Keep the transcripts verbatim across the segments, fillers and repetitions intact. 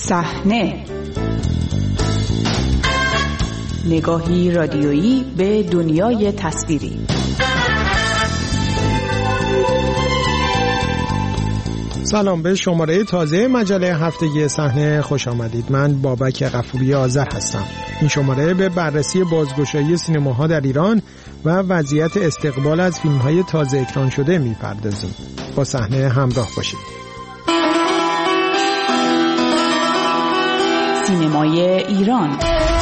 صحنه، نگاهی رادیویی به دنیای تصویری. سلام، به شماره تازه مجله هفتگی صحنه خوش آمدید. من بابک غفوری آذر هستم. این شماره به بررسی بازگشایی سینماها در ایران و وضعیت استقبال از فیلم‌های تازه اکران شده می‌پردازیم. با صحنه همراه باشید. سینمای ایران.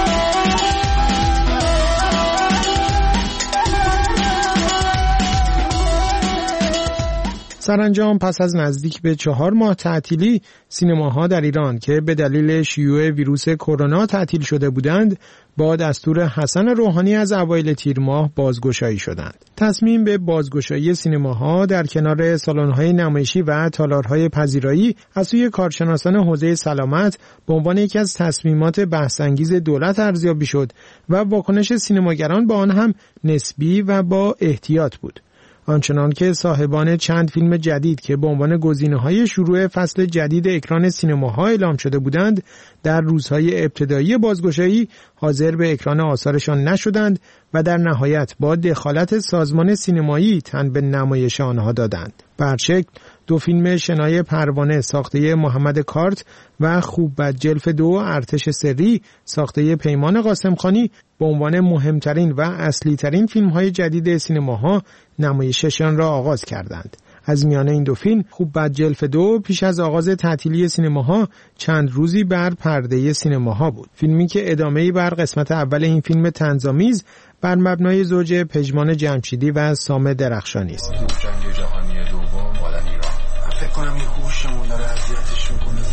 سرانجام پس از نزدیک به چهار ماه تعطیلی، سینماها در ایران که به دلیل شیوع ویروس کرونا تعطیل شده بودند، با دستور حسن روحانی از اوایل تیر ماه بازگشایی شدند. تصمیم به بازگشایی سینماها در کنار سالن‌های نمایشی و تالارهای پذیرایی از سوی کارشناسان حوزه سلامت به عنوان یکی از تصمیمات بحث‌انگیز دولت ارزیابی شد و واکنش سینماگران با آن هم نسبی و با احتیاط بود. آنچنان که صاحبان چند فیلم جدید که به عنوان گزینه‌های شروع فصل جدید اکران سینماها اعلام شده بودند، در روزهای ابتدایی بازگشایی حاضر به اکران آثارشان نشدند و در نهایت با دخالت سازمان سینمایی تن به نمایش آنها دادند. برشکل دو فیلم شنای پروانه ساخته محمد کارت و خوب بد جلف دو ارتش سری ساخته پیمان قاسمخانی به عنوان مهمترین و اصلی ترین فیلم های جدید سینماها نمایششان را آغاز کردند. از میان این دو فیلم خوب بد جلف دو پیش از آغاز تعطیلی سینماها چند روزی بر پرده سینماها بود. فیلمی که ادامه‌ای بر قسمت اول این فیلم طنزآمیز بر مبنای زوج پژمان جمشیدی و سام درخشانی است. جنگ جهانی دوم مال ایران. فکر کنم این هوشمون داره اذیتش میکنه.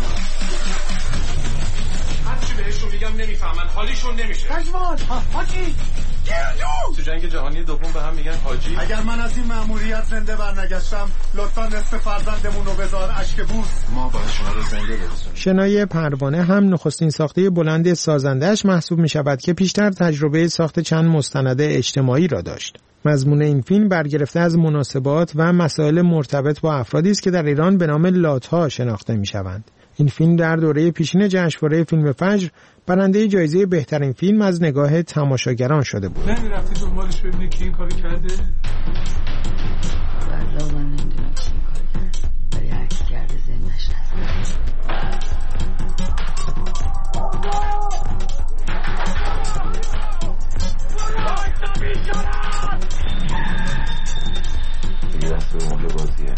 هر چی بهشون میگم نمیفهمن، حالیشون نمیشه. پژمان، حاجی تو جنگ جهانی دوم به هم میگن حاجی. اگر من از این مأموریت زنده برنگشتم، لطفاً نصف فرزندمون رو بذار اشکبوس. ما باید شما رو زنده برسونیم. شنای پروانه هم نخستین ساخته بلند سازنده‌اش محسوب میشود که پیشتر تجربه ساخت چند مستند اجتماعی را داشت. مضمون این فیلم برگرفته از مناسبات و مسائل مرتبط با افرادی است که در ایران به نام لات‌ها شناخته میشوند. این فیلم در دوره پیشین جشنواره فیلم فجر برنده جایزه بهترین فیلم از نگاه تماشاگران شده بود. نه رفتی دنبالش ببینی کی این کارو کرده؟ والله من نمیدونم کی این کارو کرده. ولی هر کی کرده زندش هست. دیگه دست به مونده بازیه.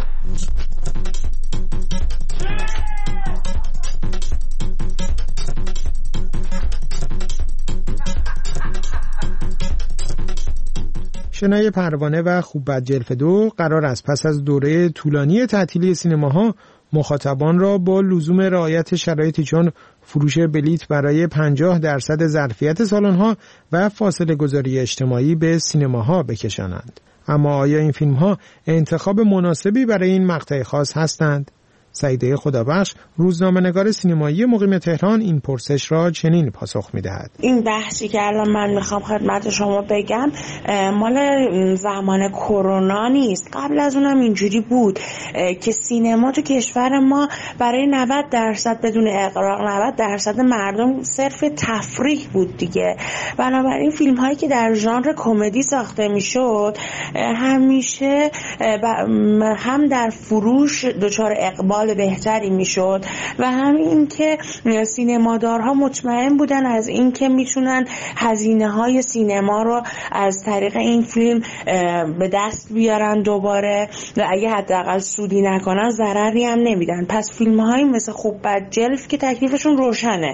شنای پروانه و خوب بد جلف دو قرار است پس از دوره طولانی تعطیلی سینماها مخاطبان را با لزوم رعایت شرایطی چون فروش بلیت برای پنجاه درصد ظرفیت سالن‌ها و فاصله گذاری اجتماعی به سینماها بکشانند. اما آیا این فیلم‌ها انتخاب مناسبی برای این مقطع خاص هستند؟ سعیده خدابخش، روزنامه‌نگار سینمایی مقیم تهران، این پرسش را چنین پاسخ می‌دهد. این بحثی که الان من میخوام خدمت شما بگم مال زمان کرونا نیست. قبل از اونم اینجوری بود که سینما تو کشور ما برای نود درصد بدون اغراق نود درصد مردم صرف تفریح بود دیگه. بنابراین فیلم‌هایی که در ژانر کمدی ساخته میشد همیشه هم در فروش دچار اقبال بهتری میشد و همین که سینمادارها مطمئن بودن از این که میتونن هزینه های سینما رو از طریق این فیلم به دست بیارن دوباره و اگه حداقل سودی نکنن ضرری هم نمیدن. پس فیلم های مثل خوب بد جلف که تکلیفشون روشنه،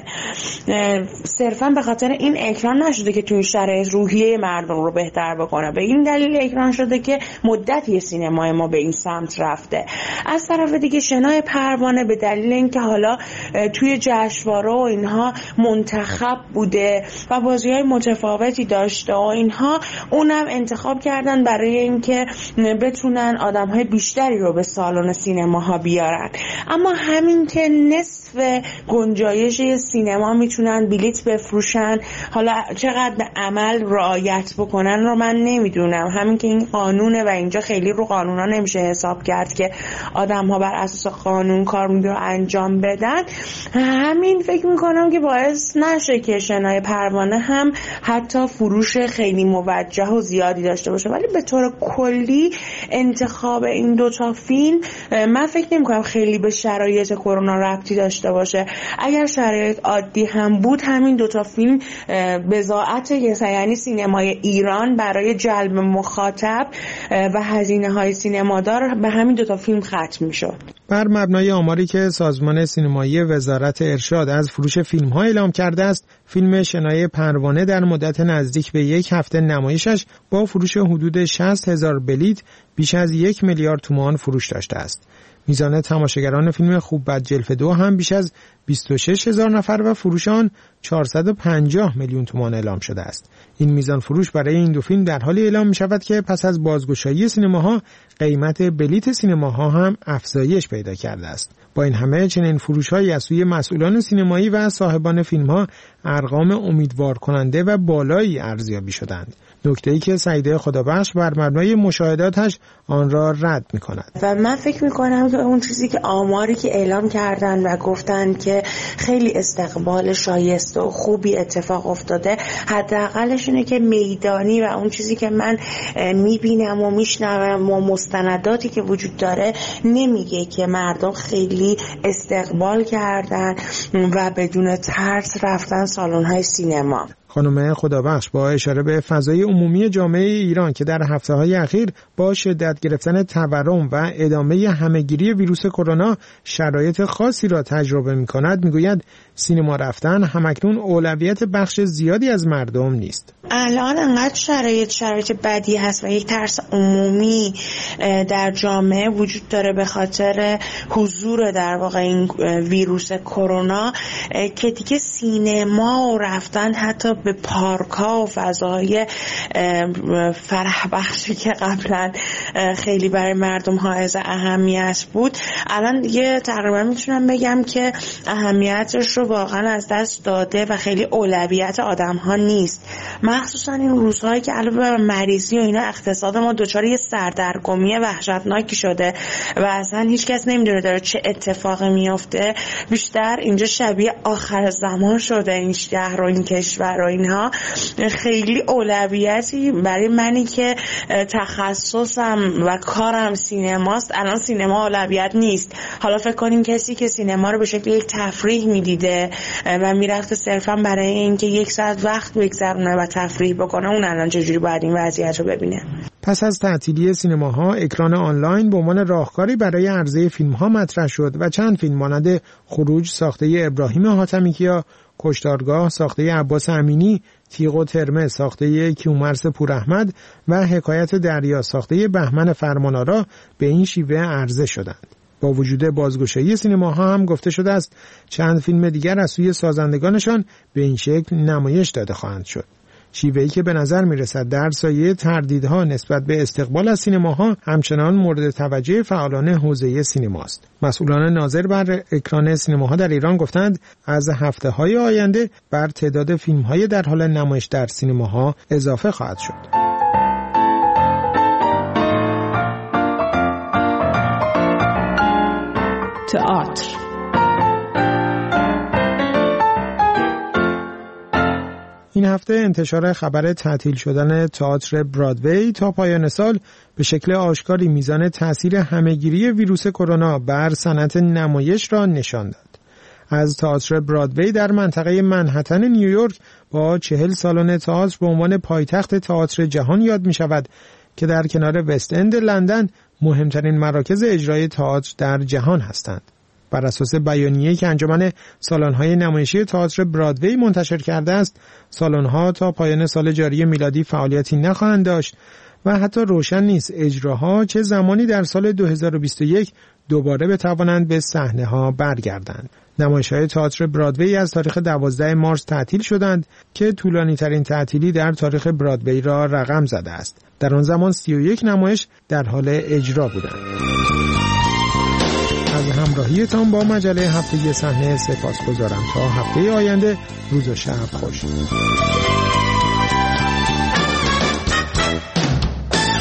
صرفا به خاطر این اکران نشده که توی شرایط روحیه مردم رو بهتر بکنه، به این دلیل اکران شده که مدتی سینمای ما به این سمت رفته. از طرف دیگه شنای پروانه به دلیل اینکه حالا توی جشنواره و اینها منتخب بوده و بازی‌های متفاوتی داشته و اینها، اونم انتخاب کردن برای اینکه بتونن آدم‌های بیشتری رو به سالن سینماها بیارن. اما همین که نصف گنجایش سینما میتونن بلیت بفروشن، حالا چقدر عمل رعایت بکنن رو من نمیدونم. همین که این قانونه و اینجا خیلی رو قانونا نمیشه حساب کرد که آدم‌ها بر اساس قانون کار رو انجام بدن، همین فکر میکنم که باعث نشه که شنای پروانه هم حتی فروش خیلی موجه و زیادی داشته باشه. ولی به طور کلی انتخاب این دوتا فیلم من فکر نمیکنم خیلی به شرایط کرونا ربطی داشته باشه. اگر شرایط عادی هم بود همین دوتا فیلم بضاعت یعنی سینمای ایران برای جلب مخاطب و هزینه های سینمادار به همین دوتا فیلم ختم میشد. بر مبنای آماری که سازمان سینمایی وزارت ارشاد از فروش فیلم ها اعلام کرده است، فیلم شنای پروانه در مدت نزدیک به یک هفته نمایشش با فروش حدود شصت هزار بلیت بیش از یک میلیارد تومان فروش داشته است. میزان تماشاگران فیلم خوب بد جلفه دو هم بیش از بیست و شش هزار نفر و فروش آن چهارصد و پنجاه میلیون تومان اعلام شده است. این میزان فروش برای این دو فیلم در حالی اعلام می شود که پس از بازگشایی سینماها قیمت بلیت سینماها هم افزایش پیدا کرده است. با این همه چنین فروش‌هایی از سوی مسئولان سینمایی و صاحبان فیلم‌ها ارقام امیدوار کننده و بالایی ارزیابی شدند. نکته‌ای که سعیده خدابخش بر مبنای مشاهداتش آن را رد می‌کند. و من فکر می‌کنم که اون چیزی که آماری که اعلام کردن و گفتن که خیلی استقبال شایسته و خوبی اتفاق افتاده، حداقلش اینه که میدانی و اون چیزی که من می‌بینم و می‌شنوم و مستنداتی که وجود داره نمیگه که مردم خیلی استقبال کردن و بدون ترس رفتن سالن‌های سینما. خانم خدابخش با اشاره به فضای عمومی جامعه ایران که در هفته‌های اخیر با شدت گرفتن تورم و ادامه همه‌گیری ویروس کرونا شرایط خاصی را تجربه می‌کند، می‌گوید سینما رفتن همکنون اولویت بخش زیادی از مردم نیست. الان انقدر شرایط شرایط بدی هست و یک ترس عمومی در جامعه وجود داره به خاطر حضور در واقع این ویروس کرونا که دیگه سینما و رفتن حتی به پارک ها و فضاهای فرح بخشی که قبلا خیلی برای مردم حائز اهمیت بود الان دیگه تقریبا میتونم بگم که اهمیتش رو واقعا از دست داده و خیلی اولویت آدم ها نیست. مخصوصا این روزهایی که علاوه بر مریضی و اینا اقتصاد ما دچار یه سردرگمی وحشتناکی شده و اصلا هیچ کس نمیدونه داره چه اتفاقی میفته. بیشتر اینجا شبیه آخر زمان شده این شهر و این کشور و اینها. خیلی اولویتی برای منی که تخصصم و کارم سینماست الان سینما اولویت نیست. حالا فکر کنیم کسی که سینما رو به شکل یک تفریح میدیده و میرفته صرفا برای اینکه یک ساعت وقت بگذرونه و تفریح بکنه، اون الان چجوری باید این وضعیت رو ببینه؟ پس از تعطیلی سینماها، اکران آنلاین به عنوان راهکاری برای عرضه فیلم‌ها مطرح شد و چند فیلم مانند خروج ساخته ابراهیم حاتمیکیا، کشتارگاه ساخته عباس امینی، تیغ و ترمه ساخته کیومرث پوراحمد و حکایت دریا ساخته بهمن فرمانآرا به این شیوه عرضه شدند. با وجود بازگشایی سینماها هم گفته شده است چند فیلم دیگر از سوی سازندگانشان به این شکل نمایش داده خواهند شد. شیوهی که به نظر میرسد در سایه تردیدها نسبت به استقبال از سینماها همچنان مورد توجه فعالان حوزه سینماست. مسئولان ناظر بر اکران سینماها در ایران گفتند از هفته‌های آینده بر تعداد فیلم‌های در حال نمایش در سینماها اضافه خواهد شد. تئاتر. این هفته انتشار خبر تعطیل شدن تئاتر برادوی تا پایان سال به شکل آشکاری میزان تأثیر همه‌گیری ویروس کرونا بر صنعت نمایش را نشان داد. از تئاتر برادوی در منطقه منهتن نیویورک با چهل سالن تئاتر به عنوان پایتخت تئاتر جهان یاد می شود که در کنار وست اند لندن مهمترین مراکز اجرای تئاتر در جهان هستند. بر اساس بیانیه‌ای که انجمن سالن‌های نمایشی تئاتر برادوی منتشر کرده است، سالن‌ها تا پایان سال جاری میلادی فعالیتی نخواهند داشت و حتی روشن نیست اجراها چه زمانی در سال دو هزار و بیست و یک دوباره بتوانند به صحنه‌ها برگردند. نمایش‌های تئاتر برادوی از تاریخ دوازده مارس تعطیل شدند که طولانی‌ترین تعطیلی در تاریخ برادوی را رقم زده است. در آن زمان سی و یک نمایش در حال اجرا بودند. از همراهیتان با مجله هفتگی صحنه سپاسگزارم. تا هفته آینده روز و شب خوش.